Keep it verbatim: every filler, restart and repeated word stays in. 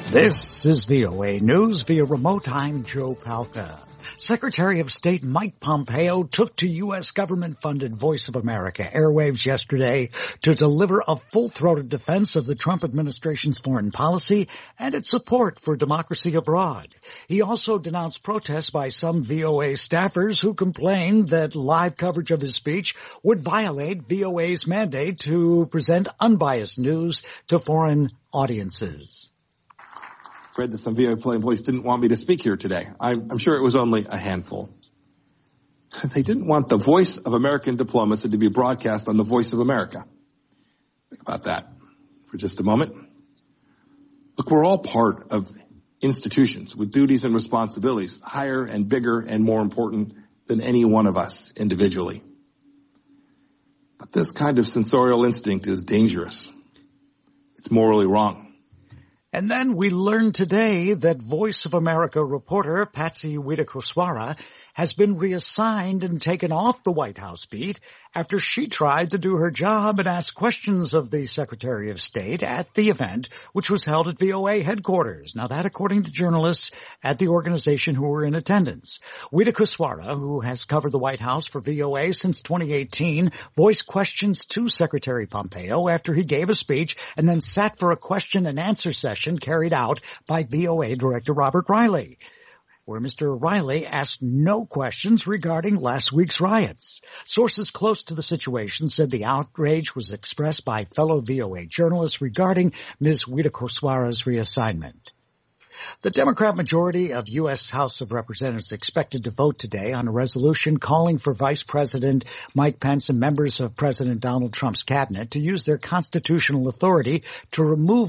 This is V O A News via remote. I'm Joe Palca. Secretary of State Mike Pompeo took to U S government-funded Voice of America airwaves yesterday to deliver a full-throated defense of the Trump administration's foreign policy and its support for democracy abroad. He also denounced protests by some V O A staffers who complained that live coverage of his speech would violate V O A's mandate to present unbiased news to foreign audiences. Read that some V O A employees didn't want me to speak here today. I'm, I'm sure it was only a handful. They didn't want the voice of American diplomacy to be broadcast on the Voice of America. Think about that for just a moment. Look, we're all part of institutions with duties and responsibilities higher and bigger and more important than any one of us individually. But this kind of censorial instinct is dangerous. It's morally wrong. And then we learned today that Voice of America reporter Patsy Widakuswara has been reassigned and taken off the White House beat after she tried to do her job and ask questions of the Secretary of State at the event, which was held at V O A headquarters. Now that, according to journalists at the organization who were in attendance. Widakuswara, who has covered the White House for V O A since twenty eighteen, voiced questions to Secretary Pompeo after he gave a speech and then sat for a question and answer session carried out by V O A Director Robert Riley, where Mister Riley asked no questions regarding last week's riots. Sources close to the situation said the outrage was expressed by fellow V O A journalists regarding Miz Widakuswara's reassignment. The Democrat majority of U S House of Representatives expected to vote today on a resolution calling for Vice President Mike Pence and members of President Donald Trump's cabinet to use their constitutional authority to remove